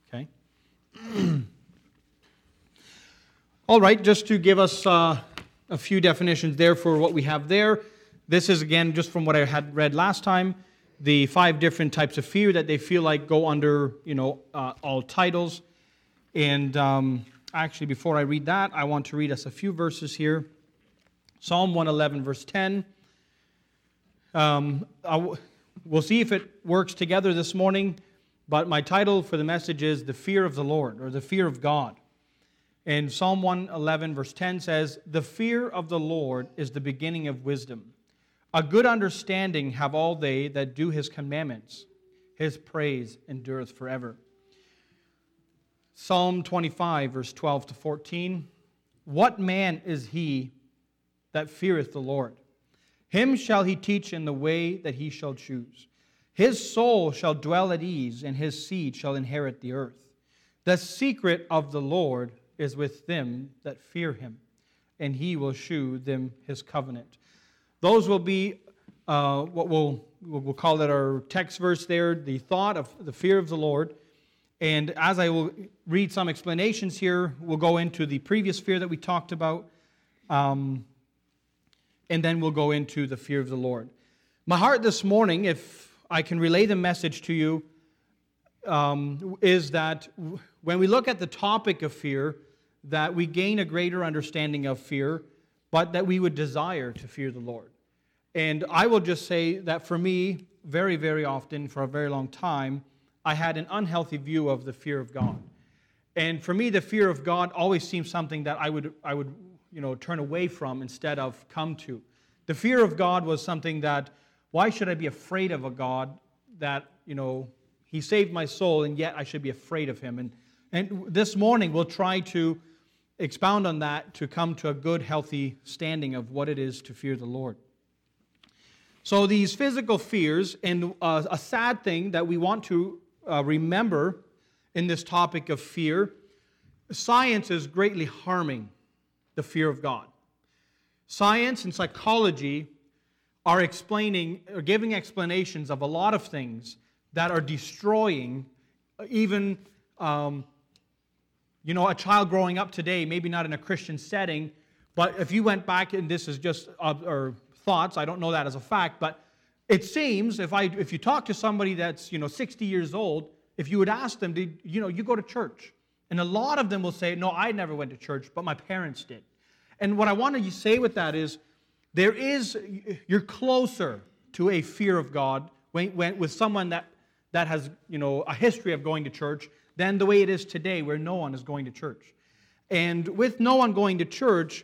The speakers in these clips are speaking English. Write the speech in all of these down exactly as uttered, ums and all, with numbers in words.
Okay. All right, just to give us uh, a few definitions there for what we have there. This is, again, just from what I had read last time, the five different types of fear that they feel like go under, you know, uh, all titles. And um, actually, before I read that, I want to read us a few verses here. Psalm one eleven, verse ten. Um, w- we'll see if it works together this morning, but my title for the message is The Fear of the Lord, or The Fear of God. And Psalm one eleven, verse ten says, "The fear of the Lord is the beginning of wisdom. A good understanding have all they that do His commandments. His praise endureth forever." Psalm twenty-five, verse twelve to fourteen. "What man is he that feareth the Lord? Him shall He teach in the way that he shall choose. His soul shall dwell at ease, and his seed shall inherit the earth. The secret of the Lord is with them that fear Him, and He will shew them His covenant." Those will be uh, what we'll, we'll call it our text verse there, the thought of the fear of the Lord. And as I will read some explanations here, we'll go into the previous fear that we talked about, um, and then we'll go into the fear of the Lord. My heart this morning, if I can relay the message to you, um, is that when we look at the topic of fear, that we gain a greater understanding of fear, but that we would desire to fear the Lord. And I will just say that for me, very, very often, for a very long time, I had an unhealthy view of the fear of God. And for me, the fear of God always seemed something that I would, I would, you know, turn away from instead of come to. The fear of God was something that, why should I be afraid of a God that, you know, He saved my soul, and yet I should be afraid of Him? And, and this morning, we'll try to expound on that to come to a good, healthy standing of what it is to fear the Lord. So these physical fears, and uh, a sad thing that we want to uh, remember in this topic of fear, science is greatly harming the fear of God. Science and psychology are explaining, or giving explanations of a lot of things that are destroying even um, You know, a child growing up today, maybe not in a Christian setting, but if you went back, and this is just uh, or thoughts, I don't know that as a fact, but it seems if I if you talk to somebody that's, you know, sixty years old, if you would ask them, did you know, you go to church? And a lot of them will say, no, I never went to church, but my parents did. And what I want to say with that is, there is, you're closer to a fear of God when, when with someone that, that has, you know, a history of going to church than the way it is today, where no one is going to church. And with no one going to church,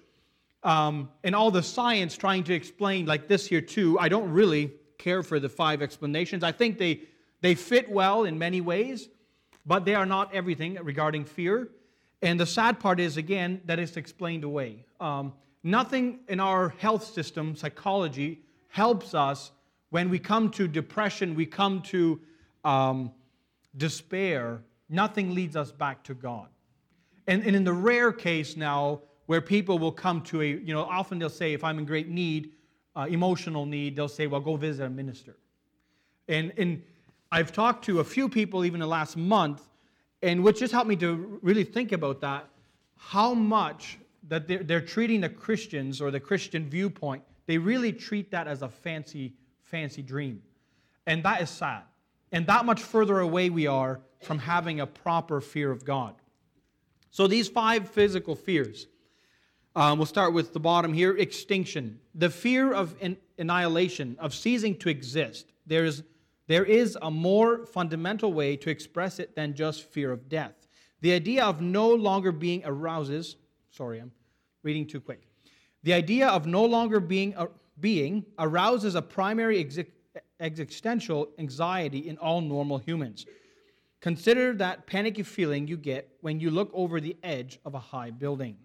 um, and all the science trying to explain, like this here too, I don't really care for the five explanations. I think they, they fit well in many ways, but they are not everything regarding fear. And the sad part is, again, that it's explained away. Um, nothing in our health system, psychology, helps us when we come to depression, we come to um, despair. Nothing leads us back to God. And, and in the rare case now, where people will come to a, you know, often they'll say, if I'm in great need, uh, emotional need, they'll say, well, go visit a minister. And, and I've talked to a few people even the last month, and which just helped me to really think about that, how much that they're, they're treating the Christians or the Christian viewpoint, they really treat that as a fancy, fancy dream. And that is sad. And that much further away we are from having a proper fear of God. So these five physical fears. Um, we'll start with the bottom here, extinction. The fear of an- annihilation, of ceasing to exist. There is, there is a more fundamental way to express it than just fear of death. The idea of no longer being arouses, sorry, I'm reading too quick. The idea of no longer being, uh, being arouses a primary exi- existential anxiety in all normal humans. Consider that panicky feeling you get when you look over the edge of a high building.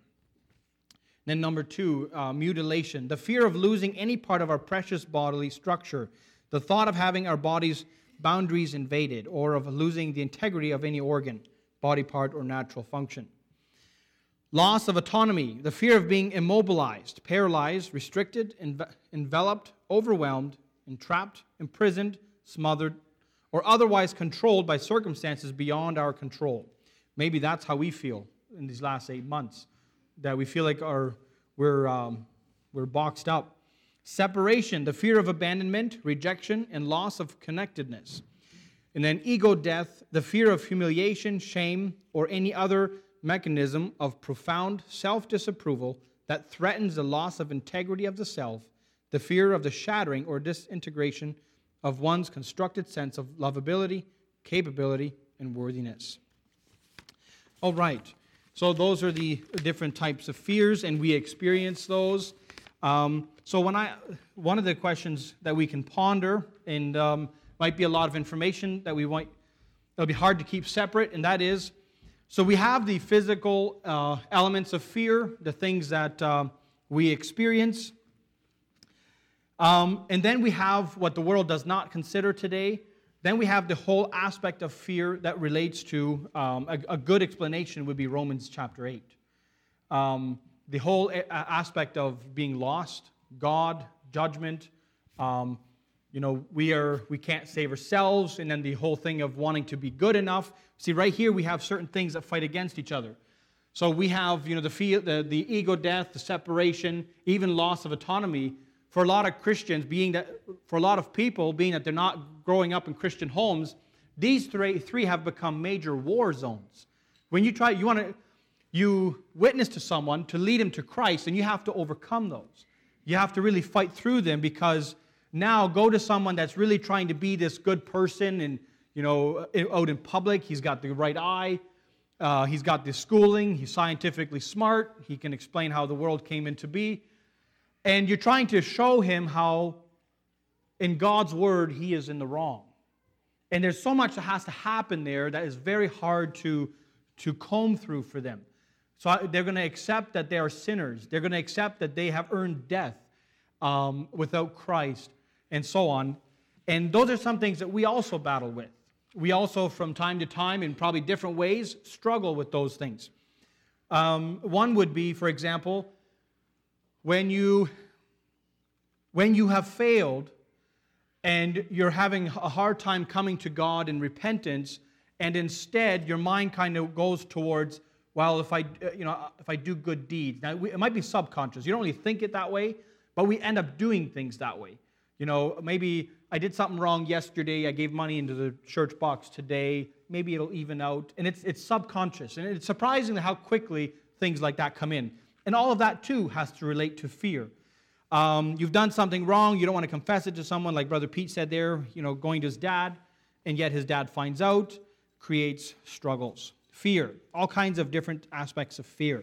Then number two, uh, mutilation. The fear of losing any part of our precious bodily structure. The thought of having our body's boundaries invaded, or of losing the integrity of any organ, body part, or natural function. Loss of autonomy. The fear of being immobilized, paralyzed, restricted, enve- enveloped, overwhelmed, entrapped, imprisoned, smothered, or otherwise controlled by circumstances beyond our control. Maybe that's how we feel in these last eight months, that we feel like our, we're, um, we're boxed up. Separation, the fear of abandonment, rejection, and loss of connectedness. And then ego death, the fear of humiliation, shame, or any other mechanism of profound self-disapproval that threatens the loss of integrity of the self, the fear of the shattering or disintegration of one's constructed sense of lovability, capability, and worthiness. All right, so those are the different types of fears, and we experience those. Um, so when I, one of the questions that we can ponder, and um, might be a lot of information that we might, it'll be hard to keep separate, and that is, so we have the physical uh, elements of fear, the things that uh, we experience, um, and then we have what the world does not consider today. Then we have the whole aspect of fear that relates to, um, a, a good explanation would be Romans chapter eight. Um, the whole a- aspect of being lost, God, judgment, um, you know, we are we can't save ourselves, and then the whole thing of wanting to be good enough. See, right here we have certain things that fight against each other. So we have, you know, the fear, the, the ego death, the separation, even loss of autonomy. For a lot of Christians, being that for a lot of people, being that they're not growing up in Christian homes, these three three have become major war zones. When you try, you want to, you witness to someone to lead him to Christ, and you have to overcome those. You have to really fight through them, because now go to someone that's really trying to be this good person, and you know, out in public, he's got the right eye, uh, he's got the schooling, he's scientifically smart, he can explain how the world came into be, and you're trying to show him how, in God's word, he is in the wrong. And there's so much that has to happen there that is very hard to, to comb through for them. So they're going to accept that they are sinners. They're going to accept that they have earned death um, without Christ, and so on. And those are some things that we also battle with. We also, from time to time, in probably different ways, struggle with those things. Um, one would be, for example, when you, when you have failed and you're having a hard time coming to God in repentance, and instead your mind kind of goes towards, well, if I, you know, if I do good deeds. Now, it might be subconscious. You don't really think it that way, but we end up doing things that way. You know, maybe I did something wrong yesterday. I gave money into the church box today. Maybe it'll even out. And it's it's subconscious. And it's surprising how quickly things like that come in. And all of that, too, has to relate to fear. Um, you've done something wrong. You don't want to confess it to someone, like Brother Pete said there, you know, going to his dad, and yet his dad finds out, creates struggles. Fear. All kinds of different aspects of fear.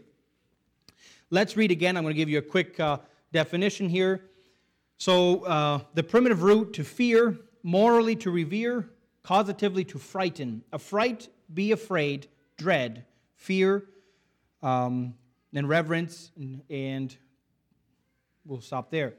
Let's read again. I'm going to give you a quick uh, definition here. So, uh, the primitive root to fear, morally to revere, causatively to frighten. Affright, be afraid, dread, fear, um, then reverence, and, and we'll stop there.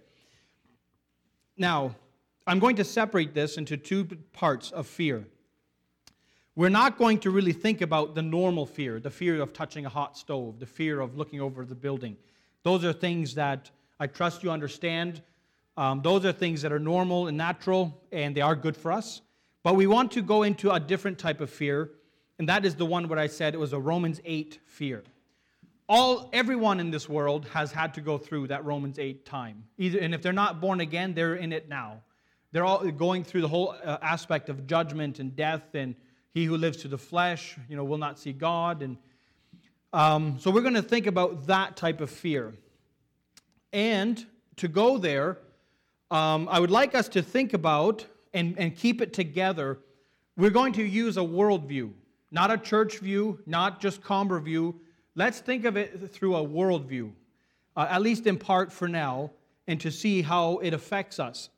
Now, I'm going to separate this into two parts of fear. We're not going to really think about the normal fear, the fear of touching a hot stove, the fear of looking over the building. Those are things that I trust you understand. Um, those are things that are normal and natural, and they are good for us. But we want to go into a different type of fear, and that is the one where I said it was a Romans eight fear. All, everyone in this world has had to go through that Romans eight time. Either, and if they're not born again, they're in it now. They're all going through the whole uh, aspect of judgment and death, and he who lives to the flesh, you know, will not see God. And um, so we're going to think about that type of fear. And to go there, um, I would like us to think about and, and keep it together. We're going to use a worldview, not a church view, not just Comber view. Let's think of it through a worldview, uh, at least in part for now, and to see how it affects us.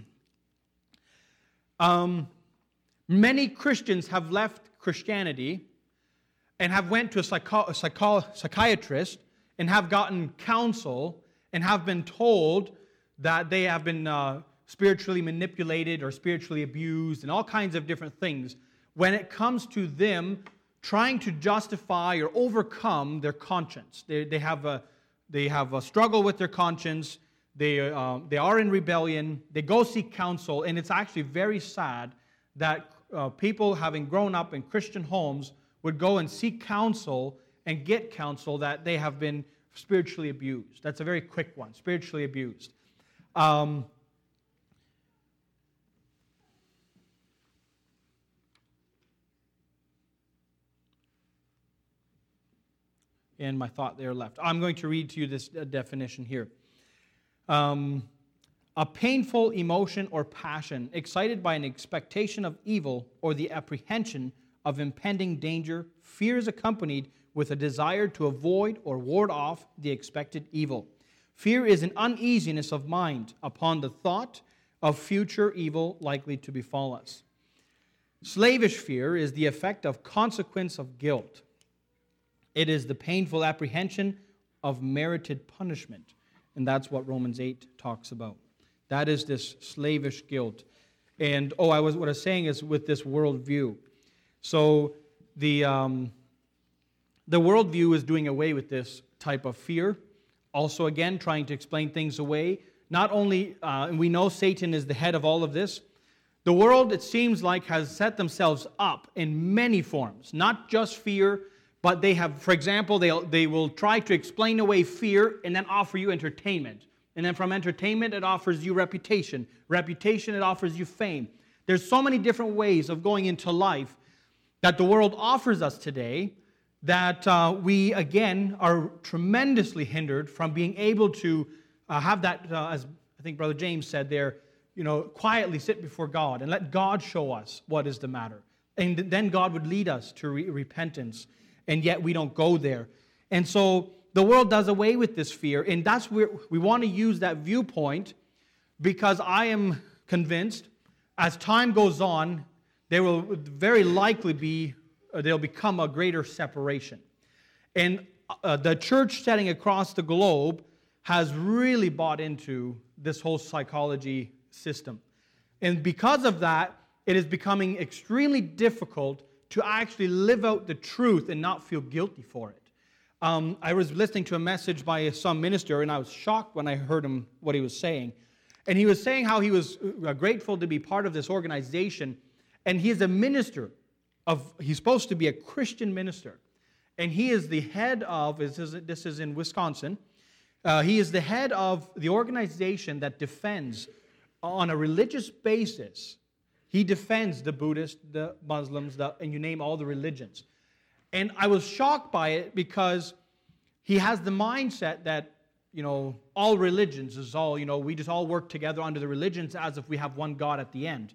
um, many Christians have left Christianity and have went to a, psycho- a psycho- psychiatrist and have gotten counsel and have been told that they have been uh, spiritually manipulated or spiritually abused and all kinds of different things when it comes to them trying to justify or overcome their conscience. They, they, have, a, they have a struggle with their conscience. They, uh, they are in rebellion. They go seek counsel, and it's actually very sad that uh, people having grown up in Christian homes would go and seek counsel and get counsel that they have been spiritually abused. That's a very quick one, spiritually abused. Um, and my thought there left. I'm going to read to you this uh, definition here. Um, a painful emotion or passion excited by an expectation of evil or the apprehension of impending danger. Fear is accompanied with a desire to avoid or ward off the expected evil. Fear is an uneasiness of mind upon the thought of future evil likely to befall us. Slavish fear is the effect of consequence of guilt. It is the painful apprehension of merited punishment. And that's what Romans eight talks about. That is this slavish guilt. And, oh, I was what I was saying is with this worldview. So the, um, the worldview is doing away with this type of fear. Also, again, trying to explain things away. Not only, uh, and we know Satan is the head of all of this, the world, it seems like, has set themselves up in many forms. Not just fear, but they have, for example, they they will try to explain away fear and then offer you entertainment. And then from entertainment, it offers you reputation. Reputation, it offers you fame. There's so many different ways of going into life that the world offers us today that uh, we, again, are tremendously hindered from being able to uh, have that, uh, as I think Brother James said there, you know, quietly sit before God and let God show us what is the matter. And then God would lead us to re- repentance. And yet we don't go there. And so the world does away with this fear, and that's where we want to use that viewpoint, because I am convinced as time goes on, there will very likely be, uh, there'll become a greater separation. And uh, the church setting across the globe has really bought into this whole psychology system. And because of that, it is becoming extremely difficult to actually live out the truth and not feel guilty for it. Um, I was listening to a message by some minister, and I was shocked when I heard him, what he was saying. And he was saying how he was grateful to be part of this organization, and he is a minister of, he's supposed to be a Christian minister, and he is the head of, this is, this is in Wisconsin, uh, he is the head of the organization that defends on a religious basis. He defends the Buddhists, the Muslims, the, and you name all the religions. And I was shocked by it because he has the mindset that, you know, all religions is all, you know, we just all work together under the religions as if we have one God at the end.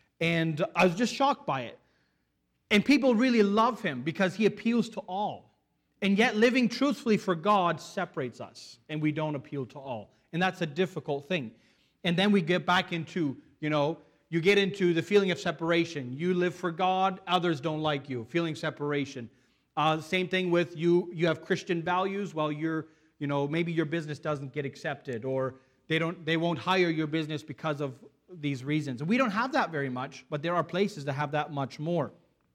And I was just shocked by it. And people really love him because he appeals to all. And yet living truthfully for God separates us, and we don't appeal to all. And that's a difficult thing. And then we get back into, you know, you get into the feeling of separation. You live for God, others don't like you. Feeling separation. Uh, same thing with you. You have Christian values. Well, you're, you know, maybe your business doesn't get accepted, or they don't, they won't hire your business because of these reasons. And we don't have that very much, but there are places that have that much more.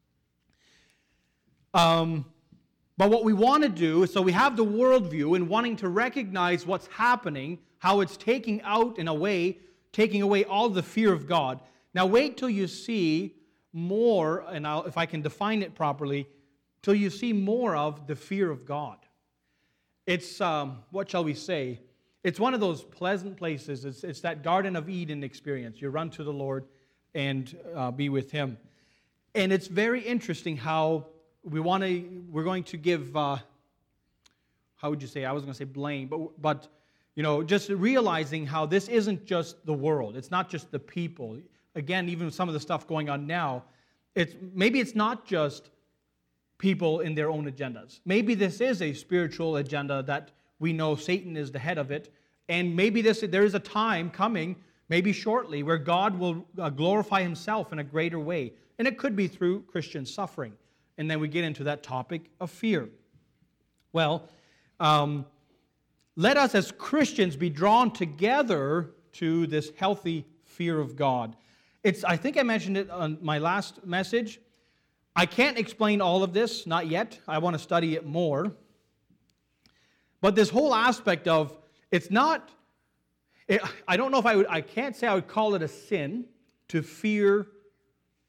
Um, but what we want to do is, so we have the worldview and wanting to recognize what's happening, how it's taking out in a way. Taking away all the fear of God. Now wait till you see more, and I'll, if I can define it properly, till you see more of the fear of God. It's, um, what shall we say? It's one of those pleasant places. It's, it's that Garden of Eden experience. You run to the Lord and uh, be with Him. And it's very interesting how we want to, we're going to give, uh, how would you say, I was going to say blame, but, but you know, just realizing how this isn't just the world. It's not just the people. Again, even some of the stuff going on now, it's maybe it's not just people in their own agendas. Maybe this is a spiritual agenda that we know Satan is the head of it, and maybe this there is a time coming, maybe shortly, where God will uh, glorify Himself in a greater way, and it could be through Christian suffering. And then we get into that topic of fear. Well, um, let us as Christians be drawn together to this healthy fear of God. It's, I think I mentioned it on my last message. I can't explain all of this, not yet. I want to study it more. But this whole aspect of, it's not, it, I don't know if I would, I can't say I would call it a sin to fear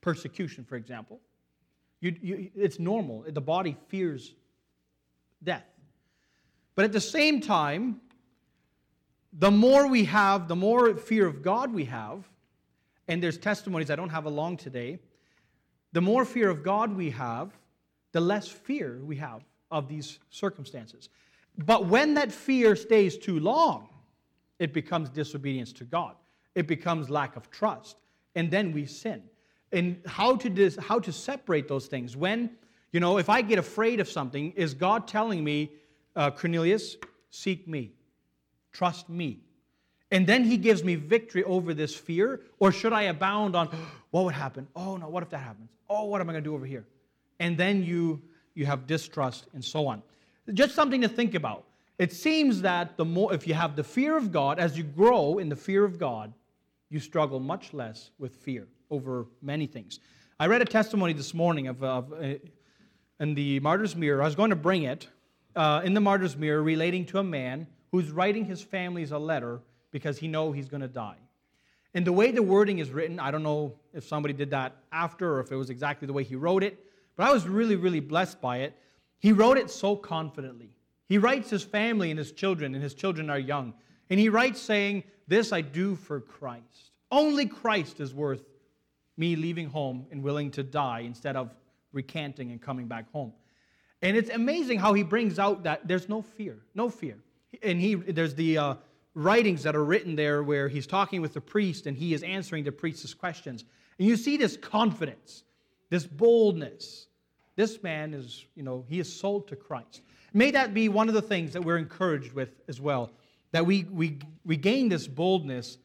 persecution, for example. You, you, it's normal. The body fears death. But at the same time, the more we have, the more fear of God we have, and there's testimonies I don't have along today, the more fear of God we have, the less fear we have of these circumstances. But when that fear stays too long, it becomes disobedience to God. It becomes lack of trust. And then we sin. And how to dis, how to separate those things. When, you know, if I get afraid of something, is God telling me, uh, Cornelius, seek me, trust me. And then he gives me victory over this fear? Or should I abound on, what would happen? Oh no, what if that happens? Oh, what am I going to do over here? And then you, you have distrust and so on. Just something to think about. It seems that the more, if you have the fear of God, as you grow in the fear of God, you struggle much less with fear over many things. I read a testimony this morning of, of uh, in the Martyr's Mirror. I was going to bring it uh, in the Martyr's Mirror, relating to a man who's writing his families a letter because he knows he's going to die. And the way the wording is written, I don't know if somebody did that after or if it was exactly the way he wrote it, but I was really, really blessed by it. He wrote it so confidently. He writes his family and his children, and his children are young. And he writes saying, "This I do for Christ. Only Christ is worth me leaving home and willing to die instead of recanting and coming back home." And it's amazing how he brings out that there's no fear, no fear. And he there's the uh, writings that are written there where he's talking with the priest and he is answering the priest's questions. And you see this confidence, this boldness. This man is, you know, he is sold to Christ. May that be one of the things that we're encouraged with as well, that we we we gain this boldness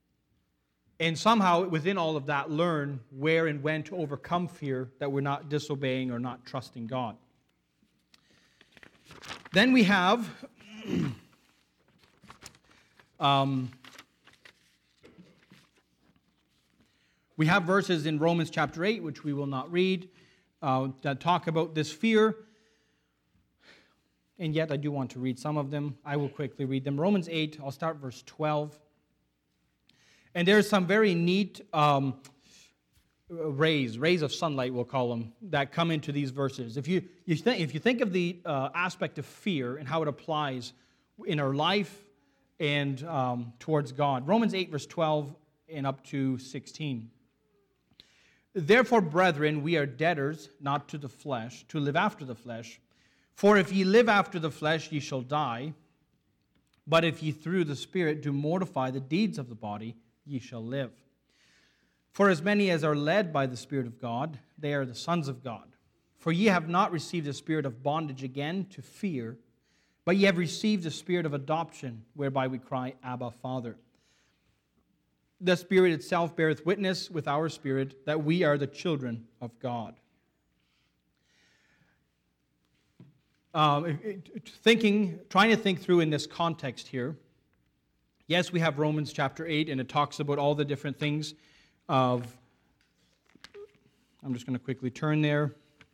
and somehow within all of that learn where and when to overcome fear, that we're not disobeying or not trusting God. Then we have um, we have verses in Romans chapter eight, which we will not read, uh, that talk about this fear. And yet I do want to read some of them. I will quickly read them. Romans eight, I'll start verse twelve. And there's some very neat um, rays, rays of sunlight, we'll call them, that come into these verses. If you, you think, if you think of the uh, aspect of fear and how it applies in our life and um, towards God. Romans eight, verse twelve and up to sixteen. Therefore, brethren, we are debtors, not to the flesh, to live after the flesh. For if ye live after the flesh, ye shall die. But if ye through the Spirit do mortify the deeds of the body, ye shall live. For as many as are led by the Spirit of God, they are the sons of God. For ye have not received the spirit of bondage again to fear, but ye have received the spirit of adoption, whereby we cry, Abba, Father. The Spirit itself beareth witness with our spirit that we are the children of God. Uh, thinking, trying to think through in this context here. Yes, we have Romans chapter eight, and it talks about all the different things of, I'm just going to quickly turn there.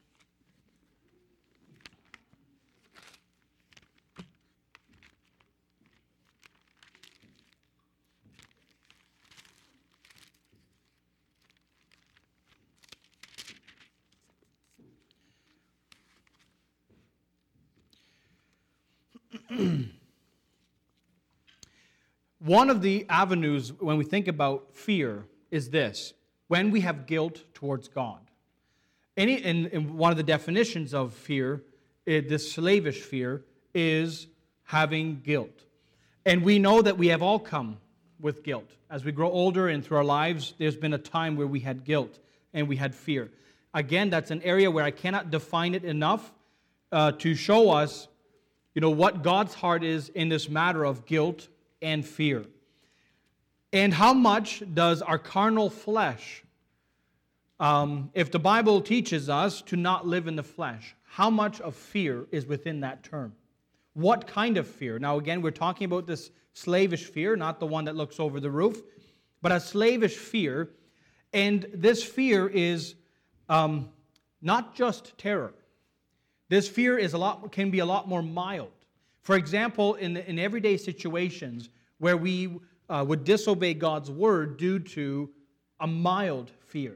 One of the avenues when we think about fear is this: when we have guilt towards God. Any, and, and one of the definitions of fear, it, this slavish fear, is having guilt. And we know that we have all come with guilt. As we grow older and through our lives, there's been a time where we had guilt and we had fear. Again, that's an area where I cannot define it enough uh, to show us, you know, what God's heart is in this matter of guilt and fear. And how much does our carnal flesh, um, if the Bible teaches us to not live in the flesh, how much of fear is within that term? What kind of fear? Now again, we're talking about this slavish fear, not the one that looks over the roof, but a slavish fear. And this fear is um, not just terror. This fear is a lot can be a lot more mild. For example, in, in everyday situations where we uh, would disobey God's word due to a mild fear.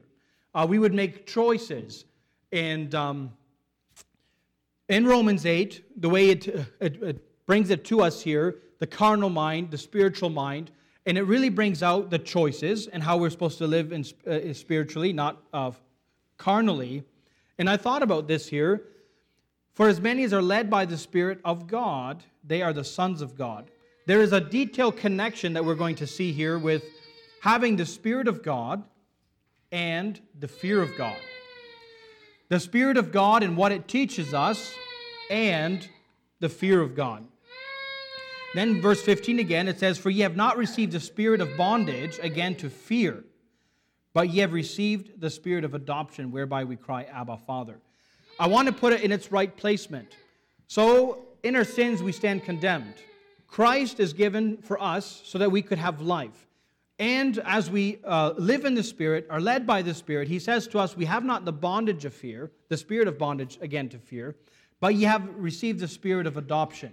uh, we would make choices. And um, in Romans eight, the way it, it, it brings it to us here, the carnal mind, the spiritual mind, and it really brings out the choices and how we're supposed to live in, uh, spiritually, not uh, carnally. And I thought about this here. For as many as are led by the Spirit of God, they are the sons of God. There is a detailed connection that we're going to see here with having the Spirit of God and the fear of God. The Spirit of God and what it teaches us, and the fear of God. Then verse fifteen again, it says, For ye have not received the spirit of bondage again to fear, but ye have received the spirit of adoption, whereby we cry, Abba, Father. I want to put it in its right placement. So, in our sins we stand condemned. Christ is given for us so that we could have life. And as we uh, live in the Spirit, are led by the Spirit, He says to us, we have not the bondage of fear, the spirit of bondage, again, to fear, but ye have received the spirit of adoption.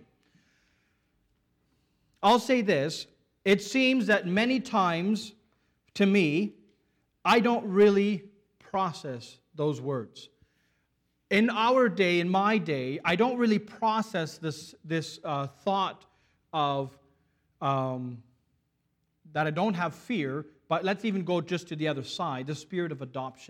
I'll say this, it seems that many times, to me, I don't really process those words. In our day, in my day, I don't really process this, this uh, thought of um, that I don't have fear, but let's even go just to the other side, the spirit of adoption.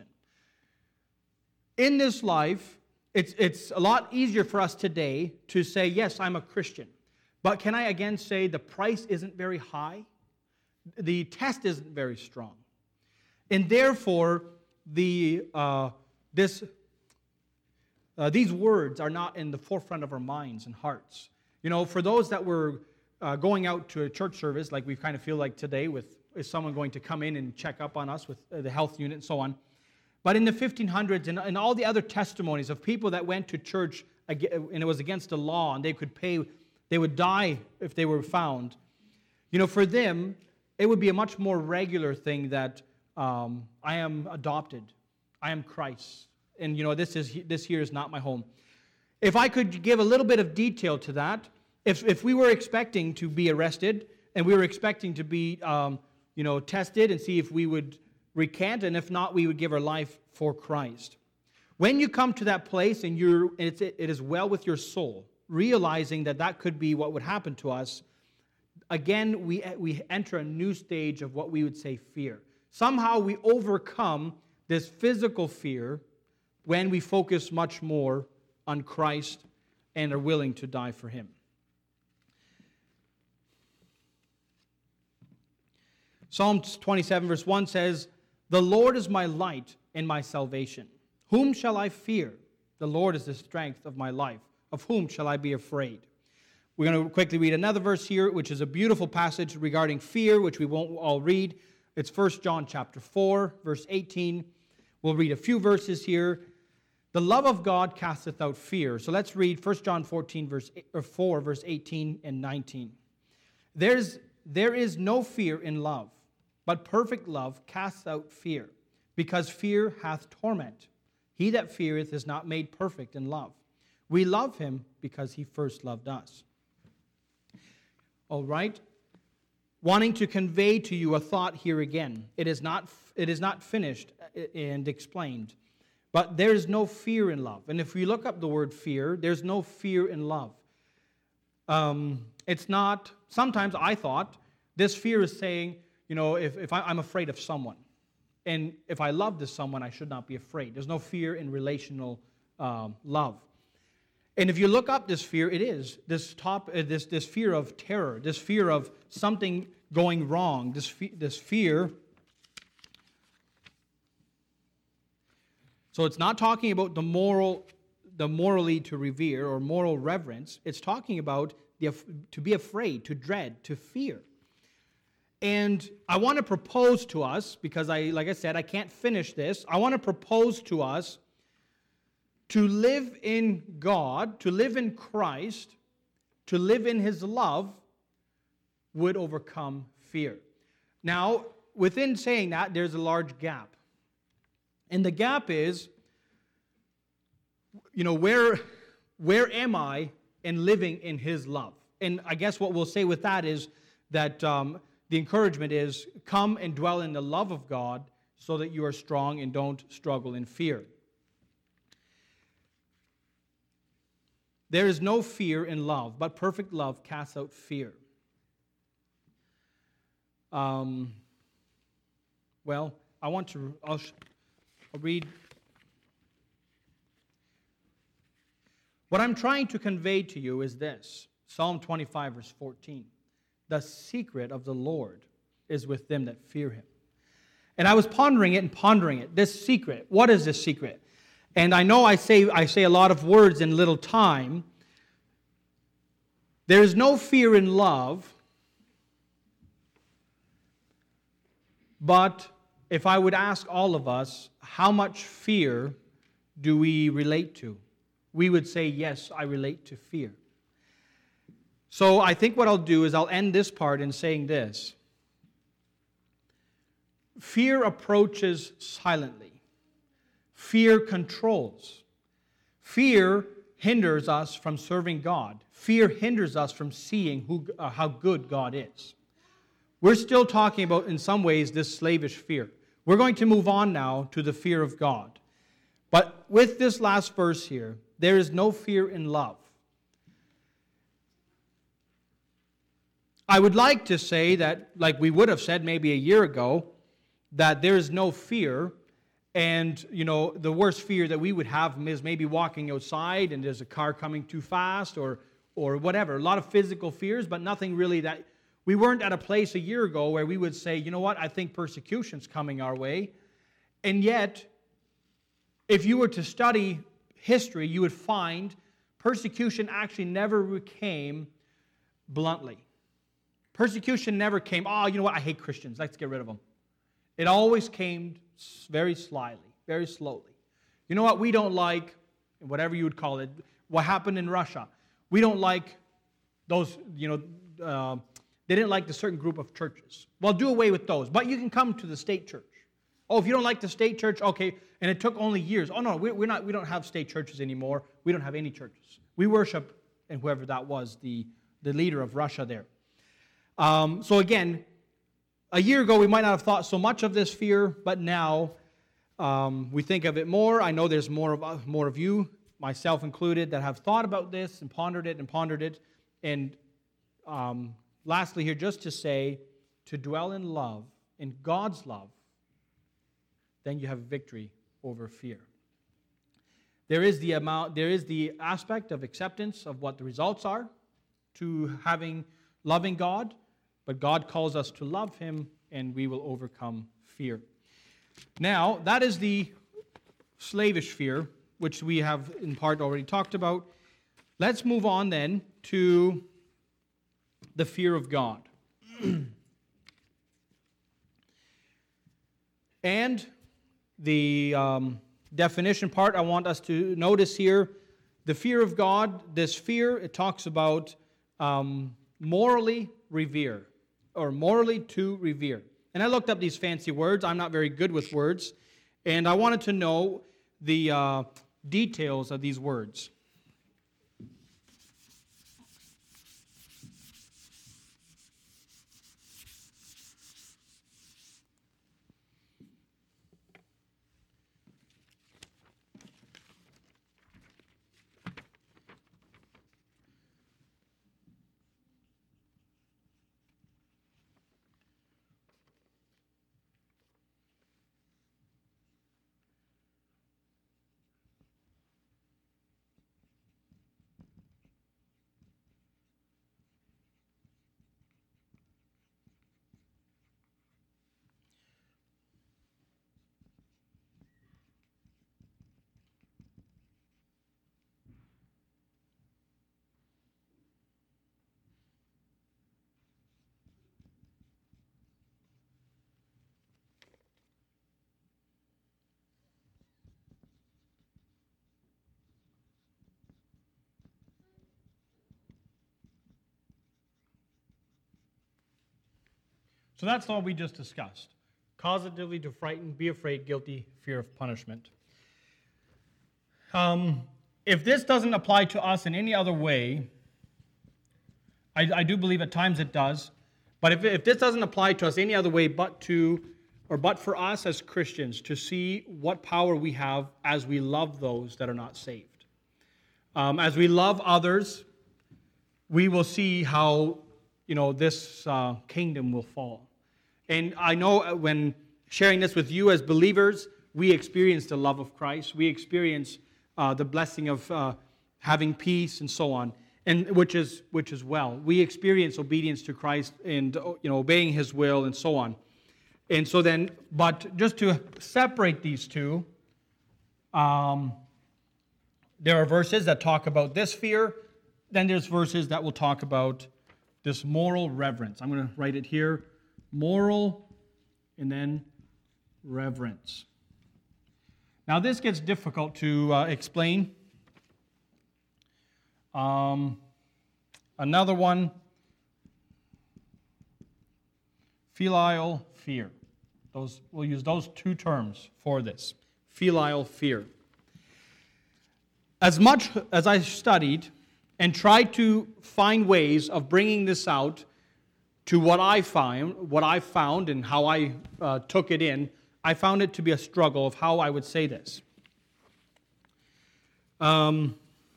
In this life, it's, it's a lot easier for us today to say, yes, I'm a Christian. But can I again say the price isn't very high? The test isn't very strong. And therefore, the uh, this uh, these words are not in the forefront of our minds and hearts. You know, for those that were uh, going out to a church service, like we kind of feel like today, with is someone going to come in and check up on us with uh, the health unit and so on. But in the fifteen hundreds and, and all the other testimonies of people that went to church and it was against the law and they could pay, they would die if they were found. You know, for them, it would be a much more regular thing that um, I am adopted. I am Christ. And, you know, this is this here is not my home. If I could give a little bit of detail to that, if, if we were expecting to be arrested and we were expecting to be, um, you know, tested and see if we would recant, and if not, we would give our life for Christ. When you come to that place and you're, it's, it is well with your soul, realizing that that could be what would happen to us, again, we, we enter a new stage of what we would say fear. Somehow we overcome this physical fear when we focus much more on Christ and are willing to die for Him. Psalm twenty-seven verse one says, The Lord is my light and my salvation. Whom shall I fear? The Lord is the strength of my life. Of whom shall I be afraid? We're going to quickly read another verse here, which is a beautiful passage regarding fear, which we won't all read. It's First John chapter four, verse eighteen. We'll read a few verses here. The love of God casteth out fear. So let's read First John fourteen, verse or four, verse eighteen and nineteen. There's, there is no fear in love, but perfect love casts out fear, because fear hath torment. He that feareth is not made perfect in love. We love him because he first loved us. All right? Wanting to convey to you a thought here again. It is not, it is not finished and explained. But there's no fear in love. And if we look up the word fear, there's no fear in love. Um, it's not, sometimes I thought, this fear is saying, you know, if, if I, I'm afraid of someone, and if I love this someone, I should not be afraid. There's no fear in relational um, love. And if you look up this fear, it is this top, uh, this this fear of terror, this fear of something going wrong, this fe- this fear. So it's not talking about the moral, the morally to revere or moral reverence. It's talking about the to be afraid, to dread, to fear. And I want to propose to us, because I, like I said, I can't finish this. I want to propose to us to live in God, to live in Christ, to live in His love would overcome fear. Now, within saying that, there's a large gap. And the gap is, you know, where, where am I in living in His love? And I guess what we'll say with that is that um, the encouragement is, come and dwell in the love of God, so that you are strong and don't struggle in fear. There is no fear in love, but perfect love casts out fear. Um, well, I want to, I'll, I'll read. What I'm trying to convey to you is this. Psalm twenty-five, verse fourteen. The secret of the Lord is with them that fear him. And I was pondering it and pondering it. This secret, what is this secret? And I know I say I say a lot of words in little time. There is no fear in love, but if I would ask all of us, how much fear do we relate to? We would say, yes, I relate to fear. So I think what I'll do is I'll end this part in saying this. Fear approaches silently. Fear controls. Fear hinders us from serving God. Fear hinders us from seeing who, uh, how good God is. We're still talking about, in some ways, this slavish fear. We're going to move on now to the fear of God. But with this last verse here, there is no fear in love. I would like to say that, like we would have said maybe a year ago, that there is no fear, and, you know, the worst fear that we would have is maybe walking outside and there's a car coming too fast or or whatever. A lot of physical fears, but nothing really that... We weren't at a place a year ago where we would say, you know what, I think persecution's coming our way. And yet, if you were to study history, you would find persecution actually never came bluntly. Persecution never came, oh, you know what, I hate Christians, let's get rid of them. It always came very slyly, very slowly. You know what, we don't like, whatever you would call it, what happened in Russia. We don't like those, you know, uh, they didn't like the certain group of churches. Well, do away with those, but you can come to the state church. Oh, if you don't like the state church, okay, and it took only years. Oh, no, we're not, we don't have state churches anymore. We don't have any churches. We worship, and whoever that was, the, the leader of Russia there. Um, so again, a year ago, we might not have thought so much of this fear, but now um, we think of it more. I know there's more of, more of you, myself included, that have thought about this and pondered it and pondered it. And um, lastly here, just to say, to dwell in love, in God's love, then you have victory over fear. There is the amount, there is the aspect of acceptance of what the results are to having, loving God, but God calls us to love Him, and we will overcome fear. Now, that is the slavish fear, which we have in part already talked about. Let's move on then to the fear of God. And the um, definition part, I want us to notice here, the fear of God, this fear, it talks about um, morally revere, or morally to revere. And I looked up these fancy words. I'm not very good with words. And I wanted to know the uh, details of these words. So that's all we just discussed. Causatively to frighten, be afraid, guilty, fear of punishment. Um, if this doesn't apply to us in any other way, I, I do believe at times it does, but if, if this doesn't apply to us any other way but to or but for us as Christians to see what power we have as we love those that are not saved. Um, as we love others, we will see how, you know, this uh, kingdom will fall. And I know when sharing this with you as believers, we experience the love of Christ. We experience uh, the blessing of uh, having peace and so on, and which is which is well. We experience obedience to Christ and, you know, obeying His will and so on. And so then, but just to separate these two, um, there are verses that talk about this fear. Then there's verses that will talk about this moral reverence. I'm going to write it here. Moral and then reverence. Now this gets difficult to uh, explain. Um, another one, filial fear. Those, we'll use those two terms for this. Filial fear. As much as I studied and tried to find ways of bringing this out to what I find, what I found and how I uh, took it in, I found it to be a struggle of how I would say this. Um,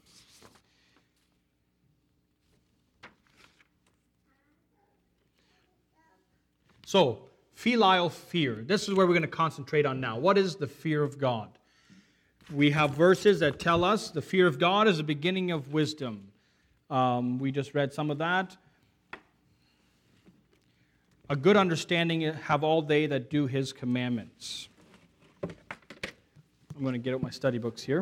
so, filial fear. This is where we're going to concentrate on now. What is the fear of God? We have verses that tell us the fear of God is the beginning of wisdom. Um, we just read some of that. A good understanding have all they that do His commandments. I'm going to get out my study books here.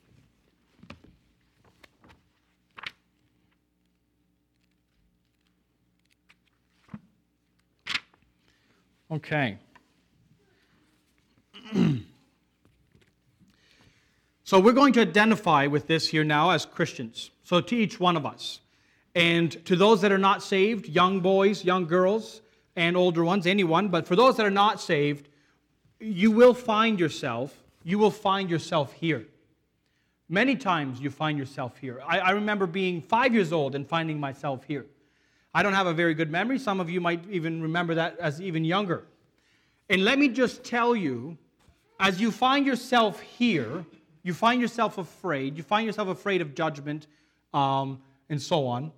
Okay. So we're going to identify with this here now as Christians. So to each one of us. And to those that are not saved, young boys, young girls, and older ones, anyone, but for those that are not saved, you will find yourself, you will find yourself here. Many times you find yourself here. I, I remember being five years old and finding myself here. I don't have a very good memory. Some of you might even remember that as even younger. And let me just tell you, as you find yourself here, you find yourself afraid, you find yourself afraid of judgment, um, and so on.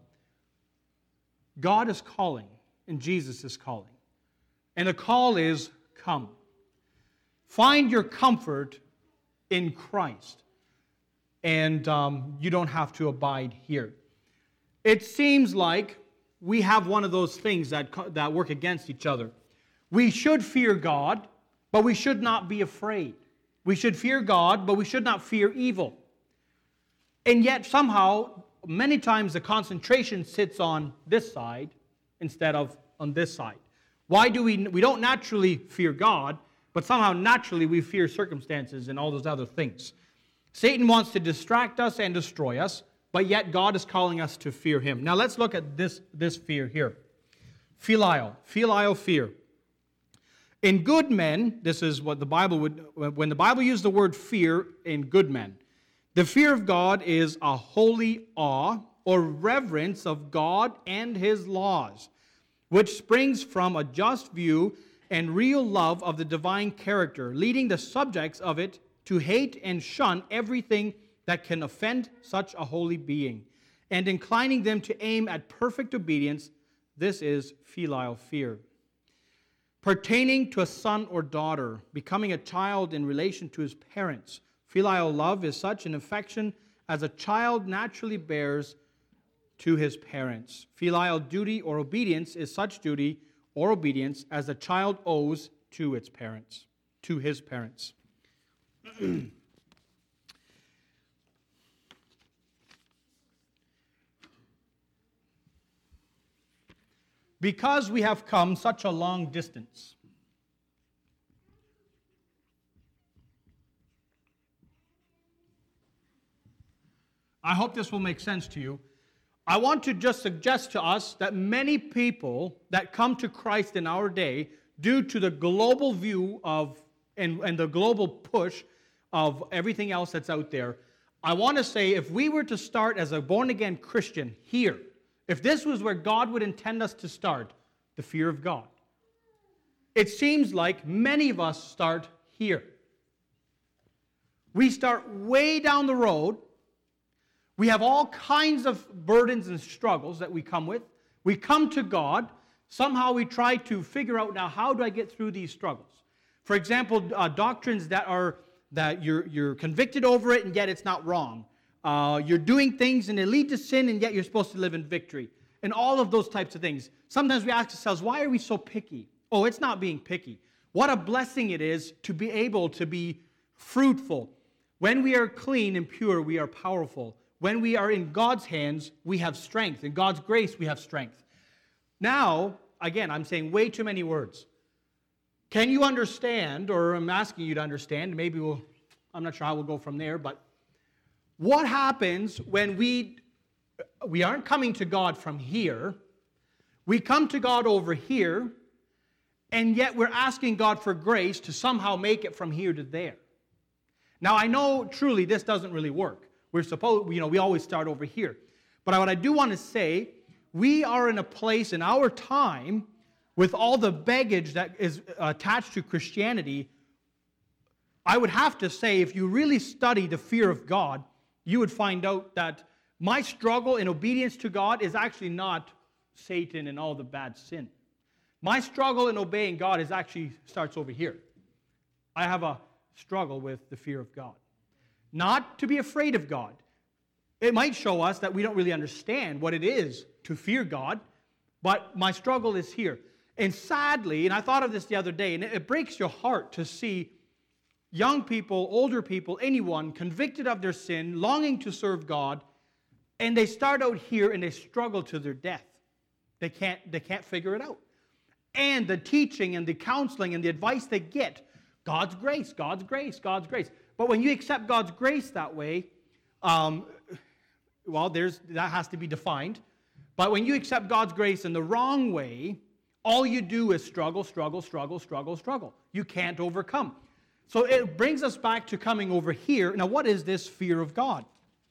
God is calling, and Jesus is calling. And the call is, come. Find your comfort in Christ. And um, you don't have to abide here. It seems like we have one of those things that, that work against each other. We should fear God, but we should not be afraid. We should fear God, but we should not fear evil. And yet somehow, many times the concentration sits on this side instead of on this side. Why do we, we don't naturally fear God, but somehow naturally we fear circumstances and all those other things. Satan wants to distract us and destroy us, but yet God is calling us to fear Him. Now let's look at this, this fear here. Filial, filial fear. In good men, this is what the Bible would, when the Bible used the word fear in good men, the fear of God is a holy awe or reverence of God and His laws, which springs from a just view and real love of the divine character, leading the subjects of it to hate and shun everything that can offend such a holy being, and inclining them to aim at perfect obedience. This is filial fear. Pertaining to a son or daughter, becoming a child in relation to his parents. Filial love is such an affection as a child naturally bears to his parents. Filial duty or obedience is such duty or obedience as a child owes to its parents, to his parents. Because we have come such a long distance, I hope this will make sense to you. I want to just suggest to us that many people that come to Christ in our day, due to the global view of and, and the global push of everything else that's out there, I want to say if we were to start as a born-again Christian here, if this was where God would intend us to start, the fear of God. it seems like many of us start here. We start way down the road. We have all kinds of burdens and struggles that we come with. We come to God. Somehow we try to figure out, now, how do I get through these struggles? For example, uh, doctrines that are that you're you're convicted over it and yet it's not wrong. Uh, you're doing things and they lead to sin and yet you're supposed to live in victory. And all of those types of things. Sometimes we ask ourselves, why are we so picky? Oh, it's not being picky. What a blessing it is to be able to be fruitful. When we are clean and pure, we are powerful. When we are in God's hands, we have strength. In God's grace, we have strength. Now, again, I'm saying way too many words. Can you understand, or I'm asking you to understand, maybe we'll, I'm not sure how we'll go from there, but what happens when we, we aren't coming to God from here, we come to God over here, and yet we're asking God for grace to somehow make it from here to there. Now, I know truly this doesn't really work. We're supposed, you know, we always start over here. But what I do want to say, we are in a place in our time with all the baggage that is attached to Christianity. I would have to say, if you really study the fear of God, you would find out that my struggle in obedience to God is actually not Satan and all the bad sin. My struggle in obeying God is actually starts over here. I have a struggle with the fear of God. Not to be afraid of God. It might show us that we don't really understand what it is to fear God, but my struggle is here. And sadly, and I thought of this the other day, and it breaks your heart to see young people, older people, anyone convicted of their sin, longing to serve God, and they start out here and they struggle to their death. They can't, they can't figure it out. And the teaching and the counseling and the advice they get, God's grace, God's grace, God's grace. But when you accept God's grace that way, um, well, there's that has to be defined. But when you accept God's grace in the wrong way, all you do is struggle, struggle, struggle, struggle, struggle. You can't overcome. So it brings us back to coming over here. Now, what is this fear of God?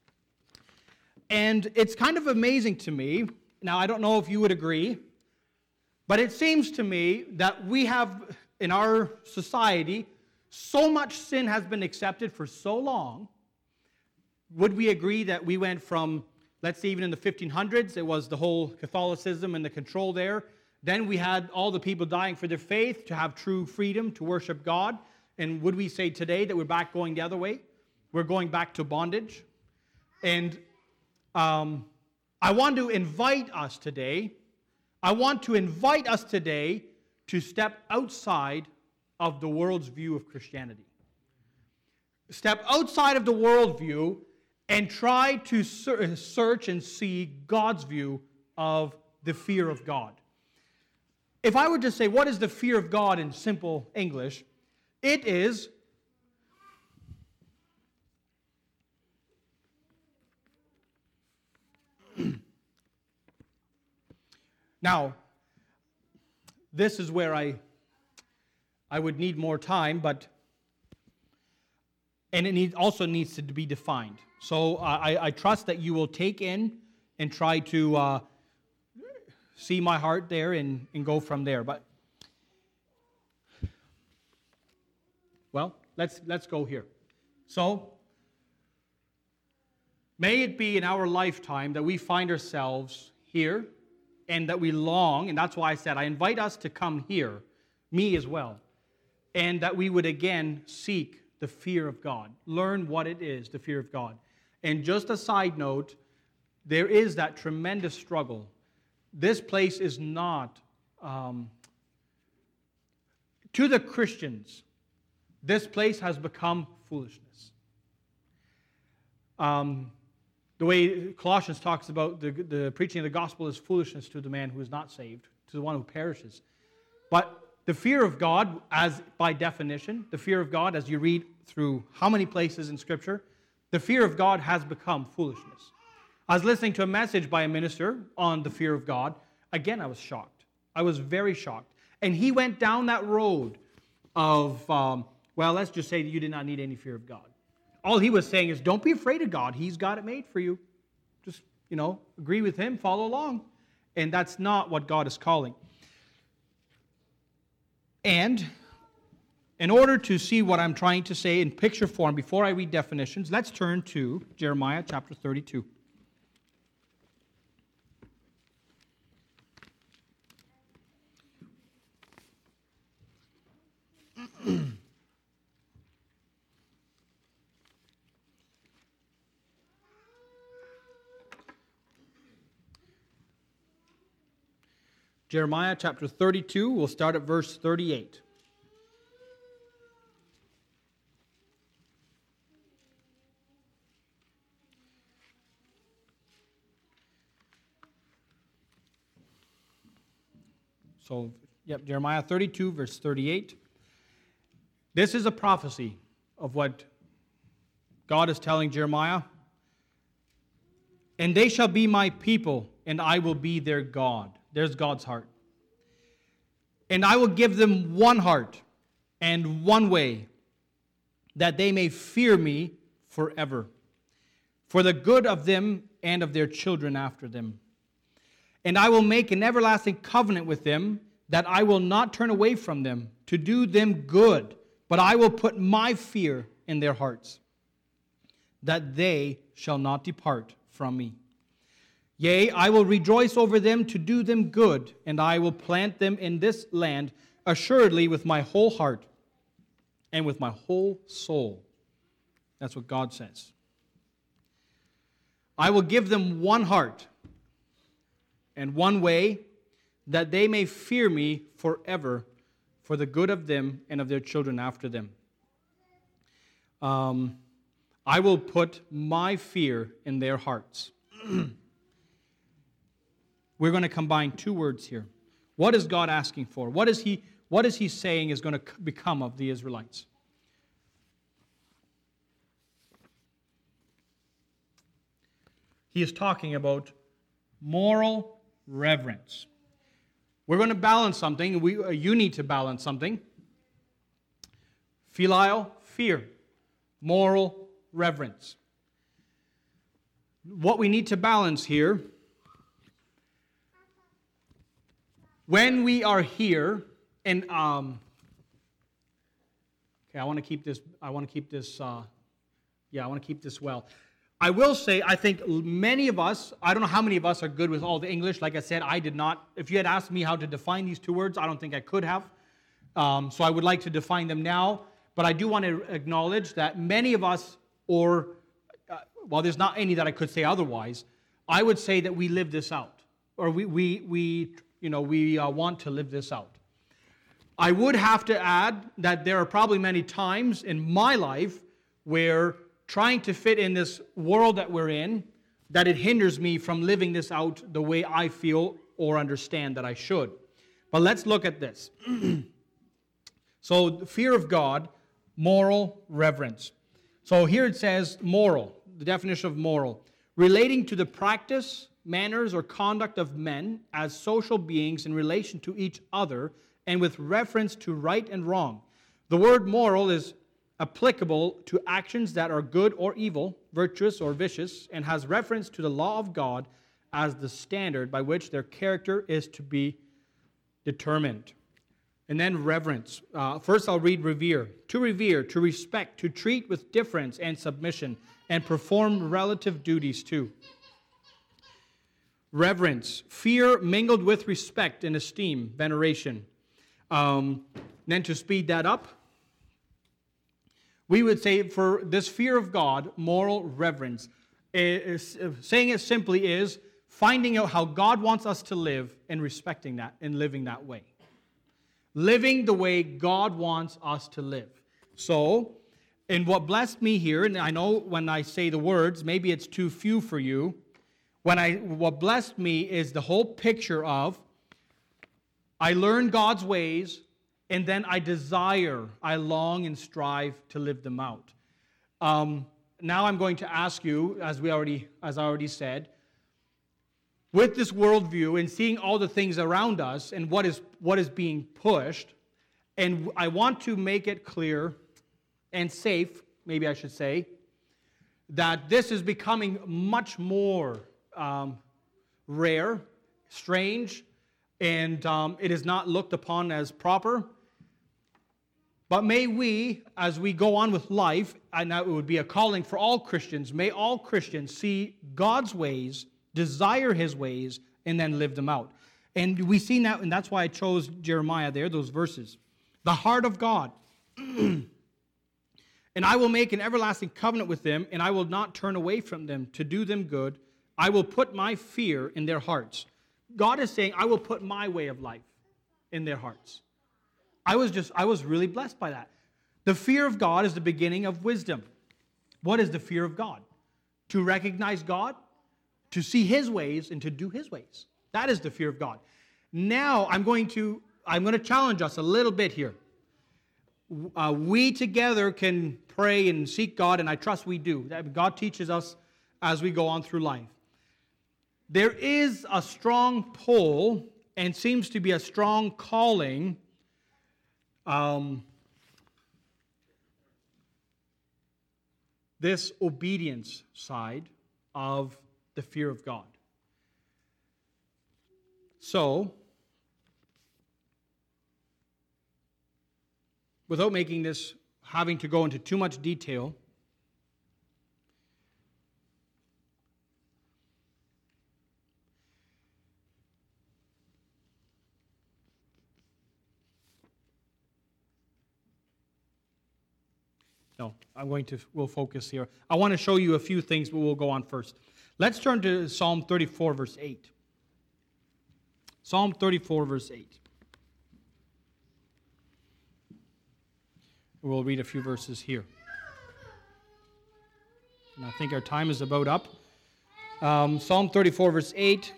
And it's kind of amazing to me. Now, I don't know if you would agree, but it seems to me that we have, in our society, so much sin has been accepted for so long. Would we agree that we went from, let's say even in the fifteen hundreds, it was the whole Catholicism and the control there. Then we had all the people dying for their faith to have true freedom to worship God. And would we say today that we're back going the other way? We're going back to bondage. And um, I want to invite us today, I want to invite us today to step outside of the world's view of Christianity. Step outside of the worldview and try to search and see God's view of the fear of God. If I were to say, what is the fear of God in simple English? It is now, this is where I I would need more time, but and it need, also needs to be defined. So uh, I, I trust that you will take in and try to uh, see my heart there and, and go from there. But well, let's let's go here. So may it be in our lifetime that we find ourselves here and that we long, and that's why I said I invite us to come here, me as well, and that we would again seek the fear of God, learn what it is, the fear of God. And just a side note, there is that tremendous struggle. This place is not, um, to the Christians, this place has become foolishness. Um, the way Colossians talks about the, the preaching of the gospel is foolishness to the man who is not saved, to the one who perishes. But the fear of God, as by definition, the fear of God, as you read through how many places in Scripture, the fear of God has become foolishness. I was listening to a message by a minister on the fear of God. Again, I was shocked. I was very shocked. And he went down that road of, um, well, let's just say that you did not need any fear of God. All he was saying is, don't be afraid of God. He's got it made for you. Just, you know, agree with him, follow along. And that's not what God is calling. And in order to see what I'm trying to say in picture form before I read definitions, let's turn to Jeremiah chapter thirty-two. Jeremiah chapter thirty-two, we'll start at verse thirty-eight. So, yep, Jeremiah thirty-two, verse thirty-eight. This is a prophecy of what God is telling Jeremiah. And they shall be my people, and I will be their God. There's God's heart. And I will give them one heart and one way, that they may fear me forever, for the good of them and of their children after them. And I will make an everlasting covenant with them, that I will not turn away from them to do them good, but I will put my fear in their hearts, that they shall not depart from me. Yea, I will rejoice over them to do them good, and I will plant them in this land assuredly with my whole heart and with my whole soul. That's what God says. I will give them one heart and one way, that they may fear me forever, for the good of them and of their children after them. Um, I will put my fear in their hearts. We're going to combine two words here. What is God asking for? What is he, what is he saying is going to become of the Israelites? He is talking about moral reverence. We're going to balance something. We, uh, you need to balance something. Filial, fear. Moral reverence. What we need to balance here, when we are here, and um, okay, I want to keep this. I want to keep this. Uh, yeah, I want to keep this well. I will say, I think many of us, I don't know how many of us are good with all the English. Like I said, I did not. If you had asked me how to define these two words, I don't think I could have. Um, so I would like to define them now. But I do want to acknowledge that many of us, or, uh, well, there's not any that I could say otherwise, I would say that we live this out. Or we, we, we you know, we uh, want to live this out. I would have to add that there are probably many times in my life where trying to fit in this world that we're in, that it hinders me from living this out the way I feel or understand that I should. But let's look at this. So, fear of God, moral reverence. So here it says moral, the definition of moral, relating to the practice, manners, or conduct of men as social beings in relation to each other and with reference to right and wrong. The word moral is applicable to actions that are good or evil, virtuous or vicious, and has reference to the law of God as the standard by which their character is to be determined. And then reverence. Uh, first I'll read revere. To revere, to respect, to treat with deference and submission, and perform relative duties too. Reverence, fear mingled with respect and esteem, veneration. Um, then to speed that up, we would say for this fear of God, moral reverence, is, saying it simply is finding out how God wants us to live and respecting that and living that way. Living the way God wants us to live. So, and what blessed me here, and I know when I say the words, maybe it's too few for you. When I, what blessed me is the whole picture of I learn God's ways, and then I desire, I long and strive to live them out. Um, now I'm going to ask you, as we already, as I already said, with this worldview and seeing all the things around us and what is what is being pushed, and I want to make it clear and safe, maybe I should say, that this is becoming much more um, rare, strange, and um, it is not looked upon as proper. But may we, as we go on with life, and that would be a calling for all Christians, may all Christians see God's ways, desire His ways, and then live them out. And we see that, and that's why I chose Jeremiah there, those verses. The heart of God. And I will make an everlasting covenant with them, and I will not turn away from them to do them good. I will put my fear in their hearts. God is saying, I will put my way of life in their hearts. I was just, I was really blessed by that. The fear of God is the beginning of wisdom. What is the fear of God? To recognize God, to see His ways, and to do His ways. That is the fear of God. Now, I'm going to, I'm going to challenge us a little bit here. Uh, we together can pray and seek God, and I trust we do. That God teaches us as we go on through life. There is a strong pull and seems to be a strong calling um, this obedience side of the fear of God. So, without making this, having to go into too much detail, no, I'm going to, we'll focus here. I want to show you a few things, but we'll go on first. Let's turn to Psalm thirty-four, verse eight. Psalm thirty-four, verse eight. We'll read a few verses here. And I think our time is about up. Um, Psalm thirty-four, verse eight.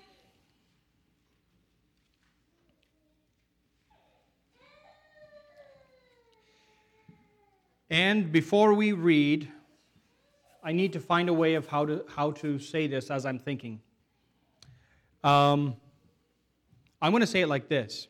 And before we read, I need to find a way of how to how to say this as I'm thinking. Um, I'm going to say it like this.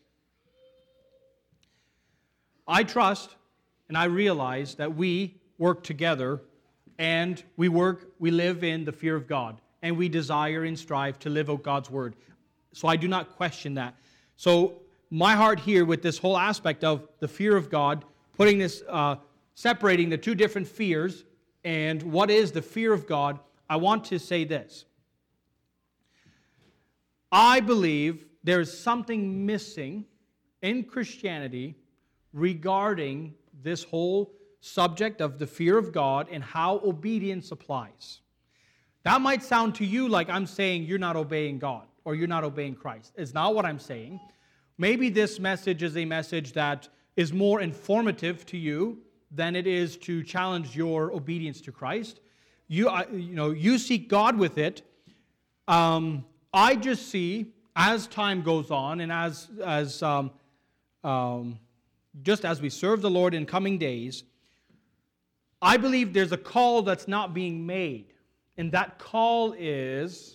I trust and I realize that we work together and we work, we live in the fear of God, and we desire and strive to live out God's word. So I do not question that. So my heart here with this whole aspect of the fear of God, putting this, uh, separating the two different fears and what is the fear of God, I want to say this. I believe there is something missing in Christianity regarding this whole subject of the fear of God and how obedience applies. That might sound to you like I'm saying you're not obeying God or you're not obeying Christ. It's not what I'm saying. Maybe this message is a message that is more informative to you than it is to challenge your obedience to Christ. You, uh, you know, you seek God with it. Um, I just see, as time goes on and as as um, um, just as we serve the Lord in coming days, I believe there's a call that's not being made. And that call is,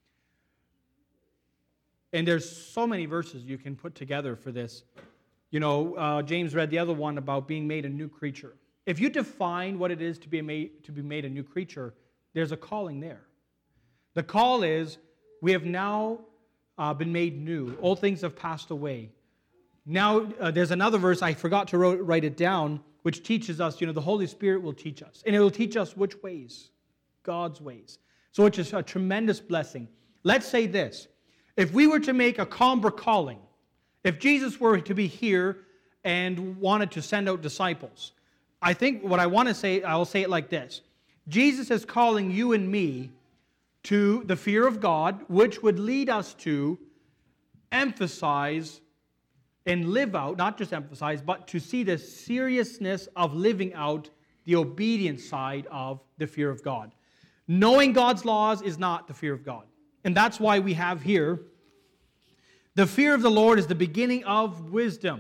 and there's so many verses you can put together for this. You know, uh, James read the other one about being made a new creature. If you define what it is to be made, to be made a new creature, there's a calling there. The call is, we have now uh, been made new. Old things have passed away. Now, uh, there's another verse, I forgot to wrote, write it down, which teaches us, you know, the Holy Spirit will teach us. And it will teach us which ways? God's ways. So it's just a tremendous blessing. Let's say this. If we were to make a Combra calling, if Jesus were to be here and wanted to send out disciples, I think what I want to say, I'll say it like this. Jesus is calling you and me to the fear of God, which would lead us to emphasize and live out, not just emphasize, but to see the seriousness of living out the obedience side of the fear of God. Knowing God's laws is not the fear of God. And that's why we have here, the fear of the Lord is the beginning of wisdom.